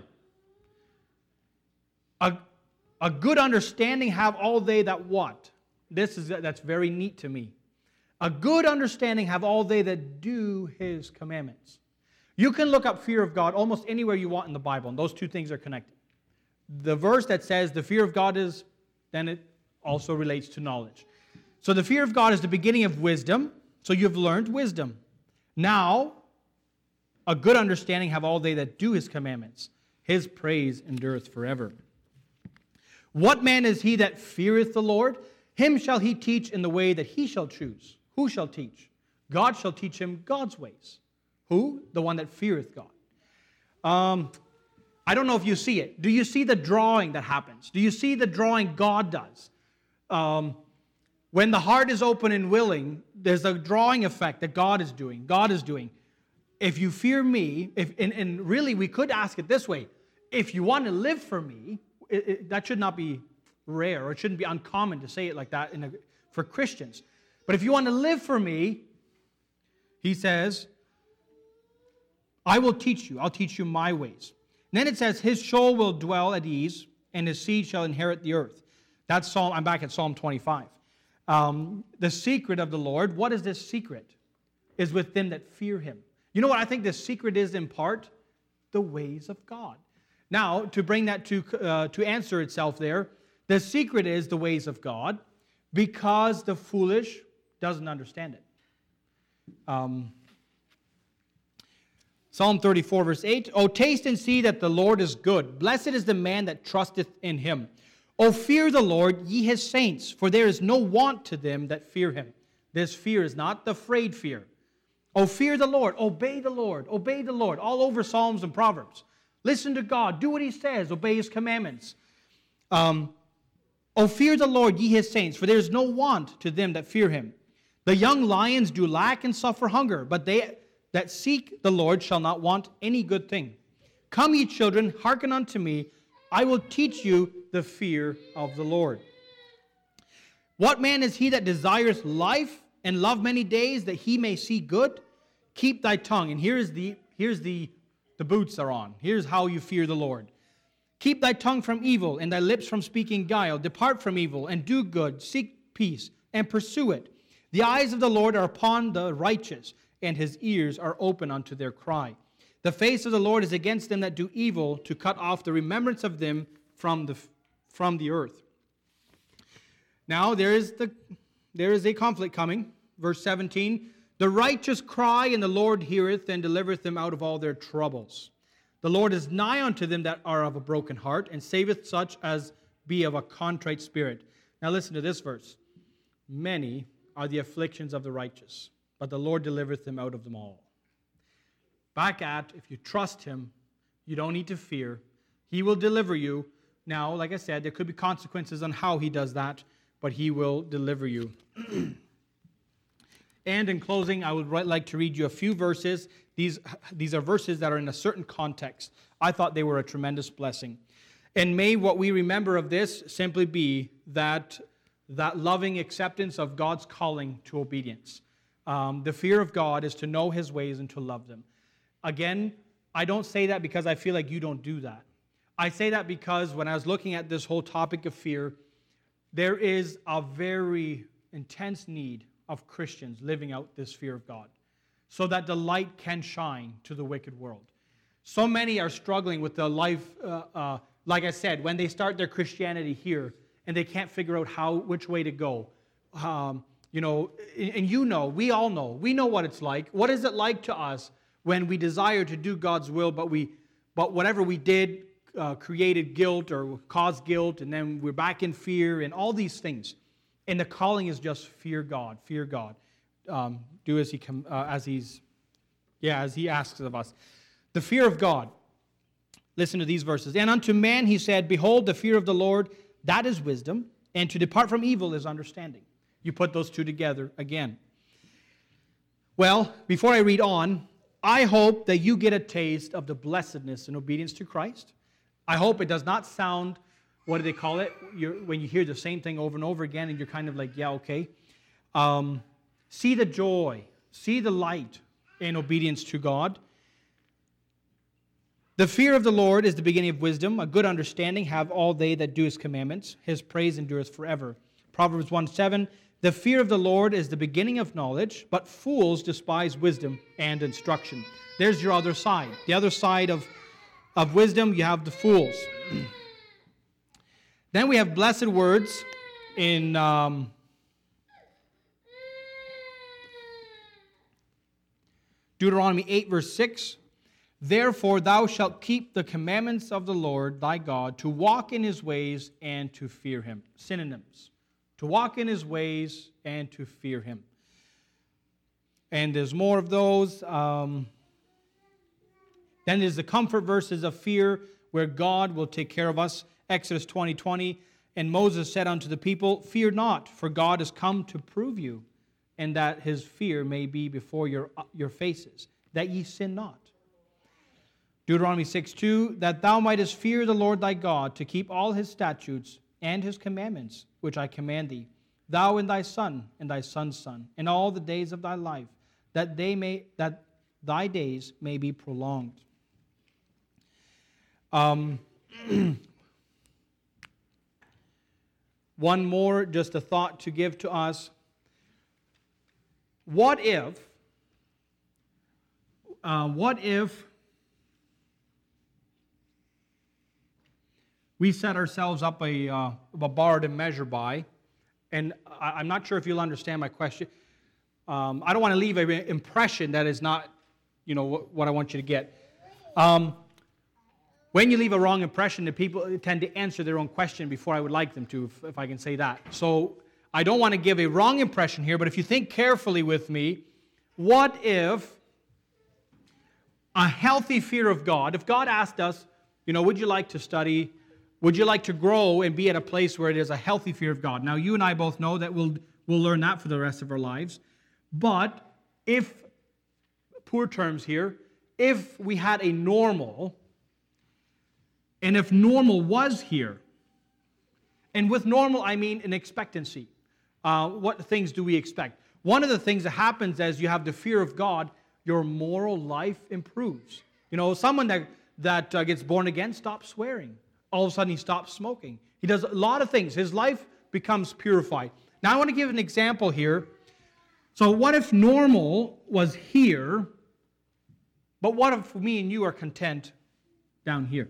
A, a good understanding have all they that what? This is that's very neat to me. A good understanding have all they that do His commandments. You can look up fear of God almost anywhere you want in the Bible, and those two things are connected. The verse that says the fear of God is, then it also relates to knowledge. So the fear of God is the beginning of wisdom, so you've learned wisdom. Now, a good understanding have all they that do His commandments. His praise endureth forever. What man is he that feareth the Lord? Him shall he teach in the way that he shall choose. Who shall teach? God shall teach him God's ways. Who? The one that feareth God. Um, I don't know if you see it. Do you see the drawing that happens? Do you see the drawing God does? Um, when the heart is open and willing, there's a drawing effect that God is doing. God is doing. If you fear me, if and, and really we could ask it this way, if you want to live for me, it, it, that should not be rare, or it shouldn't be uncommon to say it like that in a, for Christians. But if you want to live for me, he says, I will teach you. I'll teach you my ways. And then it says, his soul will dwell at ease, and his seed shall inherit the earth. That's Psalm. I'm back at Psalm twenty-five. Um, the secret of the Lord, what is this secret? Is with them that fear him. You know what I think the secret is in part? The ways of God. Now, to bring that to, uh, to answer itself there, the secret is the ways of God because the foolish doesn't understand it. Um, Psalm thirty-four, verse eight, O taste and see that the Lord is good. Blessed is the man that trusteth in him. O fear the Lord, ye his saints, for there is no want to them that fear him. This fear is not the afraid fear. O fear the Lord, obey the Lord, obey the Lord, all over Psalms and Proverbs. Listen to God, do what he says, obey his commandments. Um, o fear the Lord, ye his saints, for there is no want to them that fear him. The young lions do lack and suffer hunger, but they that seek the Lord shall not want any good thing. Come, ye children, hearken unto me. I will teach you the fear of the Lord. What man is he that desires life and love many days, that he may see good? Keep thy tongue. And here's the here's the the boots are on. Here's how you fear the Lord. Keep thy tongue from evil, and thy lips from speaking guile. Depart from evil, and do good. Seek peace, and pursue it. The eyes of the Lord are upon the righteous, and his ears are open unto their cry. The face of the Lord is against them that do evil, to cut off the remembrance of them from the from the earth. Now there is the there is a conflict coming. Verse seventeen, the righteous cry, and the Lord heareth, and delivereth them out of all their troubles. The Lord is nigh unto them that are of a broken heart, and saveth such as be of a contrite spirit. Now listen to this verse. Many are the afflictions of the righteous, but the Lord delivereth them out of them all. Back at, if you trust him, you don't need to fear. He will deliver you. Now, like I said, there could be consequences on how he does that, but he will deliver you. And in closing, I would like to read you a few verses. These, these are verses that are in a certain context. I thought they were a tremendous blessing. And may what we remember of this simply be that, that loving acceptance of God's calling to obedience. Um, the fear of God is to know his ways and to love them. Again, I don't say that because I feel like you don't do that. I say that because when I was looking at this whole topic of fear, there is a very intense need of Christians living out this fear of God so that the light can shine to the wicked world. So many are struggling with the life, uh, uh, like I said, when they start their Christianity here and they can't figure out how, which way to go. Um, you know, and you know, we all know, we know what it's like. What is it like to us when we desire to do God's will, but we, but whatever we did uh, created guilt or caused guilt, and then we're back in fear and all these things. And the calling is just fear God, fear God. Um, do as he com- uh, as he's, yeah, as he asks of us. The fear of God. Listen to these verses. And unto man he said, behold, the fear of the Lord, that is wisdom, and to depart from evil is understanding. You put those two together again. Well, before I read on, I hope that you get a taste of the blessedness and obedience to Christ. I hope it does not sound, what do they call it, you're, when you hear the same thing over and over again and you're kind of like, yeah, okay. Um, see the joy, see the light in obedience to God. The fear of the Lord is the beginning of wisdom. A good understanding have all they that do his commandments. His praise endureth forever. Proverbs one seven, the fear of the Lord is the beginning of knowledge, but fools despise wisdom and instruction. There's your other side. The other side of, of wisdom, you have the fools. Then we have blessed words in um, Deuteronomy eight, verse six. Therefore thou shalt keep the commandments of the Lord thy God, to walk in his ways and to fear him. Synonyms. To walk in his ways and to fear him. And there's more of those. Um, then there's the comfort verses of fear, where God will take care of us. Exodus twenty twenty. And Moses said unto the people, Fear not, for God is come to prove you, and that his fear may be before your, your faces, that ye sin not. Deuteronomy six two, that thou mightest fear the Lord thy God, to keep all his statutes and his commandments, which I command thee, thou and thy son and thy son's son, in all the days of thy life, that they may that thy days may be prolonged. Um, one more, just a thought to give to us. What if, uh, what if we set ourselves up a, uh, a bar to measure by? And I, I'm not sure if you'll understand my question. Um, I don't want to leave an impression that is not, you know, what, what I want you to get. Um, when you leave a wrong impression, the people tend to answer their own question before I would like them to, if, if I can say that. So I don't want to give a wrong impression here, but if you think carefully with me, what if a healthy fear of God, if God asked us, you know, would you like to study, would you like to grow and be at a place where it is a healthy fear of God? Now, you and I both know that we'll, we'll learn that for the rest of our lives. But if, poor terms here, if we had a normal, and if normal was here, and with normal I mean an expectancy. Uh, what things do we expect? One of the things that happens as you have the fear of God, your moral life improves. You know, someone that, that uh, gets born again stops swearing. All of a sudden he stops smoking. He does a lot of things. His life becomes purified. Now I want to give an example here. So what if normal was here, but what if me and you are content down here?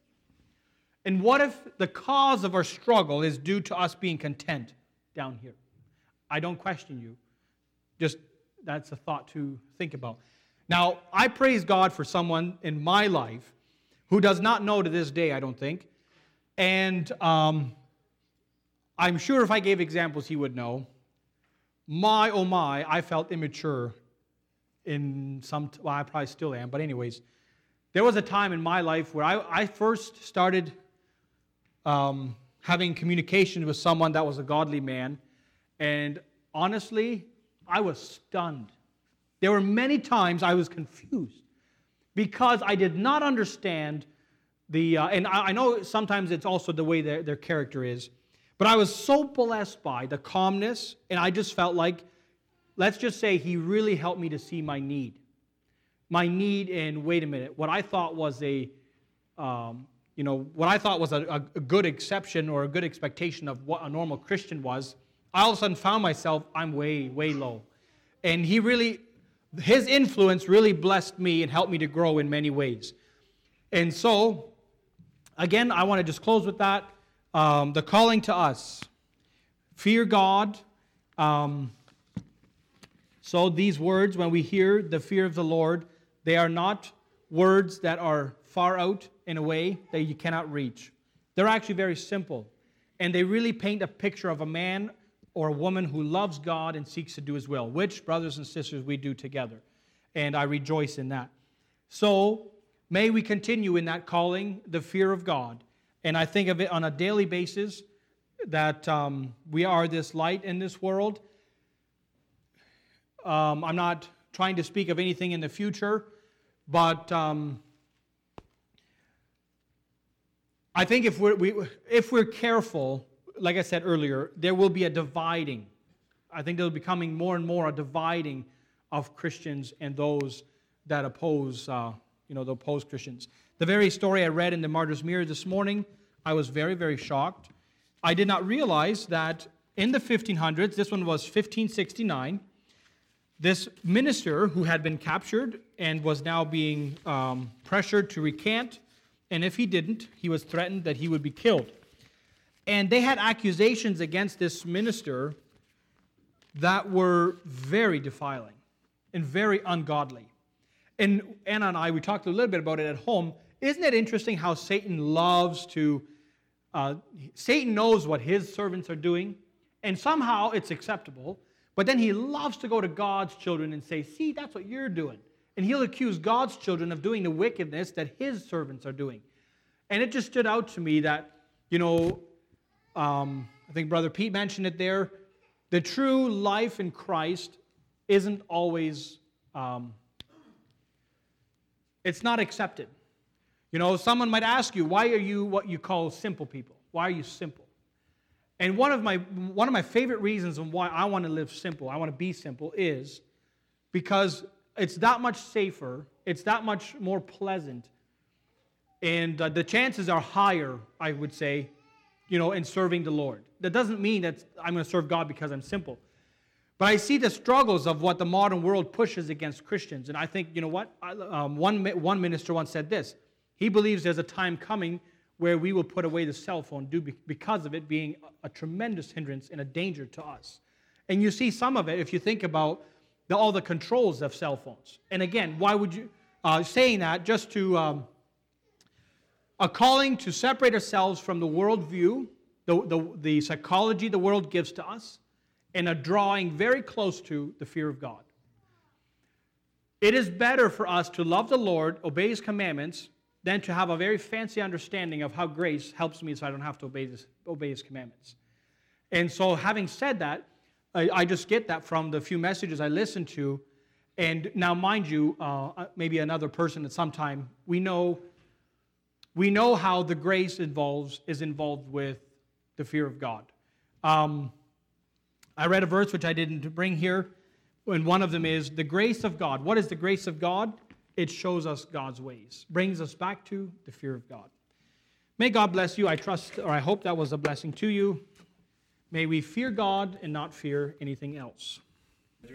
And what if the cause of our struggle is due to us being content down here? I don't question you. Just that's a thought to think about. Now, I praise God for someone in my life who does not know to this day, I don't think. And um, I'm sure if I gave examples, he would know. My, oh my, I felt immature in some, well, I probably still am, but anyways, there was a time in my life where I, I first started um, having communication with someone that was a godly man, and honestly, I was stunned. There were many times I was confused because I did not understand the, uh, and I, I know sometimes it's also the way their, their character is, but I was so blessed by the calmness, and I just felt like, let's just say he really helped me to see my need. My need in, wait a minute, what I thought was a, um, you know, what I thought was a, a good exception or a good expectation of what a normal Christian was, I all of a sudden found myself, I'm way, way low. And he really, his influence really blessed me and helped me to grow in many ways. And so, again, I want to just close with that. Um, the calling to us, fear God. Um, so these words, when we hear the fear of the Lord, they are not words that are far out in a way that you cannot reach. They're actually very simple. And they really paint a picture of a man or a woman who loves God and seeks to do His will, which, brothers and sisters, we do together. And I rejoice in that. So, may we continue in that calling, the fear of God. And I think of it on a daily basis, that um, we are this light in this world. Um, I'm not trying to speak of anything in the future, but um, I think if we're, we, if we're careful, like I said earlier, there will be a dividing. I think there will be becoming more and more a dividing of Christians and those that oppose, uh, you know, the opposed Christians. The very story I read in the Martyr's Mirror this morning, I was very, very shocked. I did not realize that in the fifteen hundreds, this one was fifteen sixty-nine, this minister who had been captured and was now being um, pressured to recant, and if he didn't, he was threatened that he would be killed. And they had accusations against this minister that were very defiling and very ungodly. and Anna and I, we talked a little bit about it at home. Isn't it interesting how Satan loves to, uh, Satan knows what his servants are doing, and somehow it's acceptable, but then he loves to go to God's children and say, see, that's what you're doing. And he'll accuse God's children of doing the wickedness that his servants are doing. And it just stood out to me that, you know, um, I think Brother Pete mentioned it there, the true life in Christ isn't always, um, it's not accepted. You know, someone might ask you, why are you what you call simple people? Why are you simple? And one of my one of my favorite reasons on why I want to live simple, I want to be simple, is because it's that much safer, it's that much more pleasant, and uh, the chances are higher, I would say, you know, in serving the Lord. That doesn't mean that I'm going to serve God because I'm simple. But I see the struggles of what the modern world pushes against Christians, and I think, you know what? I, um, one, one minister once said this. He believes there's a time coming where we will put away the cell phone due because of it being a tremendous hindrance and a danger to us. And you see some of it if you think about the, all the controls of cell phones. And again, why would you, uh, saying that just to, um, a calling to separate ourselves from the worldview, the, the, the psychology the world gives to us, and a drawing very close to the fear of God. It is better for us to love the Lord, obey His commandments, than to have a very fancy understanding of how grace helps me so I don't have to obey, this, obey His commandments. And so having said that, I, I just get that from the few messages I listen to. And now, mind you, uh, maybe another person at some time, we know, we know how the grace involves is involved with the fear of God. Um, I read a verse which I didn't bring here, and one of them is the grace of God. What is the grace of God? It shows us God's ways, brings us back to the fear of God. May God bless you. I trust, or I hope that was a blessing to you. May we fear God and not fear anything else.